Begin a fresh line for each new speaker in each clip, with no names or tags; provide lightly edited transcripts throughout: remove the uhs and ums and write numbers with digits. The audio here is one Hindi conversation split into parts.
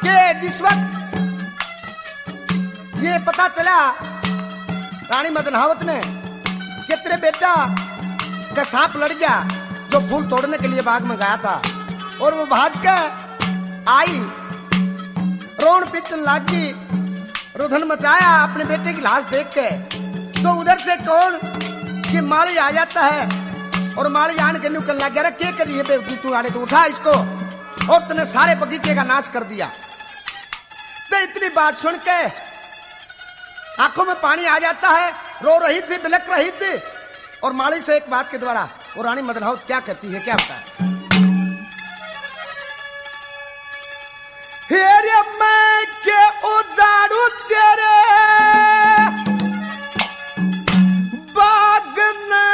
कि जिस वक्त ये पता चला रानी मदनावत ने कि तेरे बेटा का सांप लड़ गया जो फूल तोड़ने के लिए बाग में गया था, और वो भाग के आई, रोन पिटन लागी, रुधन मचाया अपने बेटे की लाश देख के। तो उधर से कौन कि माली आ जाता है, और माली आन के निकल लग गया, क्या करिए बेवकूफ तू, आने तो उठा इसको, और तूने सारे बगीचे का नाश कर दिया। तो इतनी बात सुन के आंखों में पानी आ जाता है, रो रही थी, बिलक रही थी, और माली से एक बात के द्वारा वो रानी मदनावत क्या कहती है, क्या होता है? हेरे मैं के उजाड़ू तेरे बाग ने,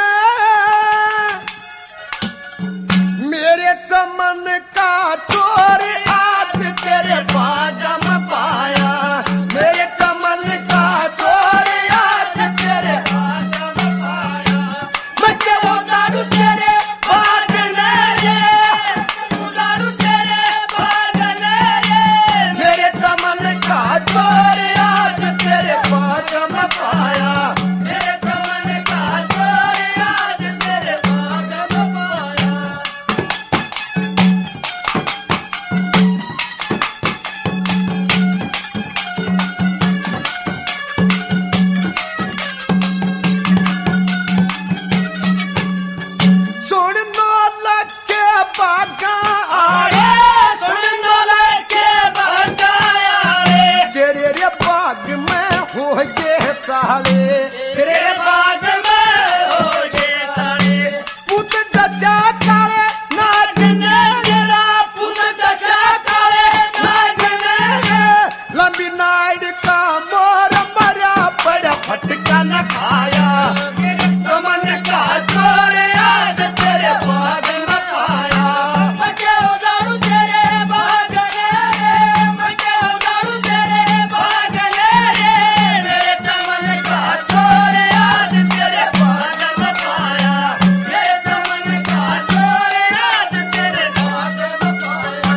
मेरे चमन का चोर आज तेरे बाग में पाया, मेरे चमन का चोर आज तेरे बाग में पाया। मैं के उजाड़ू तेरे बाग ने, उजाड़ू तेरे बाग ने, मेरे चमन का चोर आज तेरे बाग में पाया, मेरे चमन का चोर आज तेरे बाग में पाया। सुन नौलख के बागा आए, सुन नौलख के बागा आए, तेरे रे बाग में हो गए चाले, तेरे बाग में हो गए चाले। पुत दशा काले नाग ने तेरा, पुत दशा काले नाग ने, लंबी नाड़ का मोर मरा बड़ा फटका न खाया, समन का चोर आज तेरे बाग में पाया। मैं के उजाड़ू तेरे बाग ने, मैं के उजाड़ू तेरे बाग ने, मेरे चमन का चोर आज तेरे बाग में पाया, मेरे चमन का चोर आज तेरे बाग में पाया।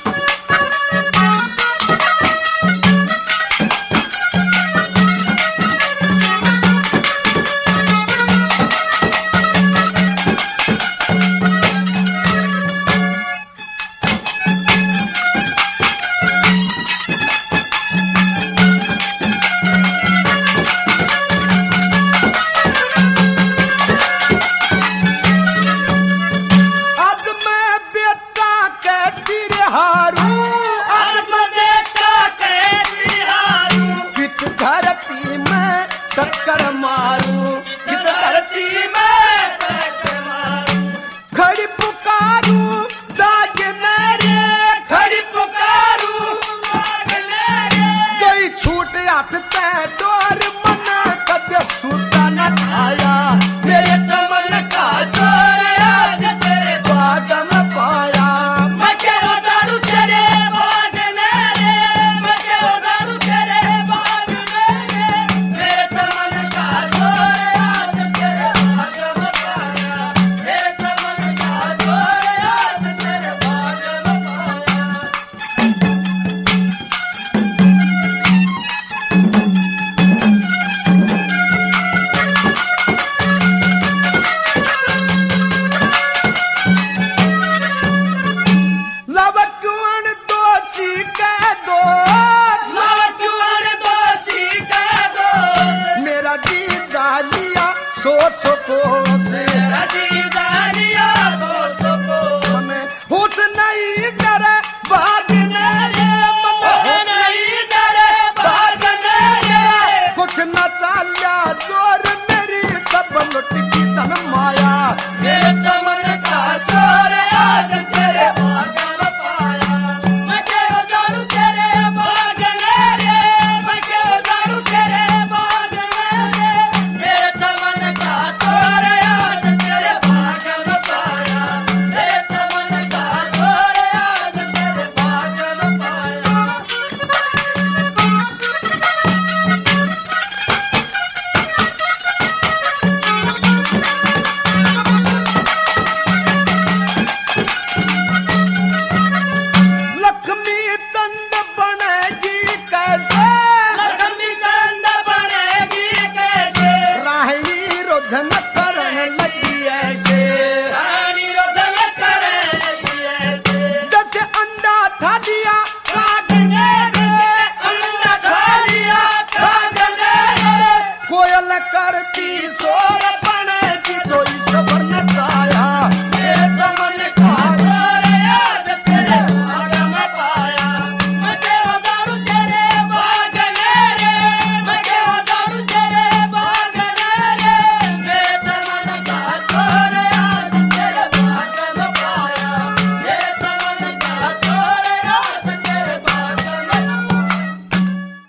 आज मैं बेटा कहती रे हारू, आज मैं बेटा कहती हारू, कित धरती में टक्कर मारू, कित धरती में टक्कर मारू, खड़ी पुकारू जागने रे, खड़ी पुकारू जागने रे, गई छूट हाथ ते डोर मन कद सूता न खाया, मेरे चमन का चोर आज तेरे बाग में पाया। मैं के उजाड़ू तेरे बाग ने रे, मैं के उजाड़ू तेरे बाग ने रे, मेरे चमन का चोर आज तेरे बाग में पाया, मेरे चमन का चोर आज तेरे बाग में पाया। लवकुण दोषी के दो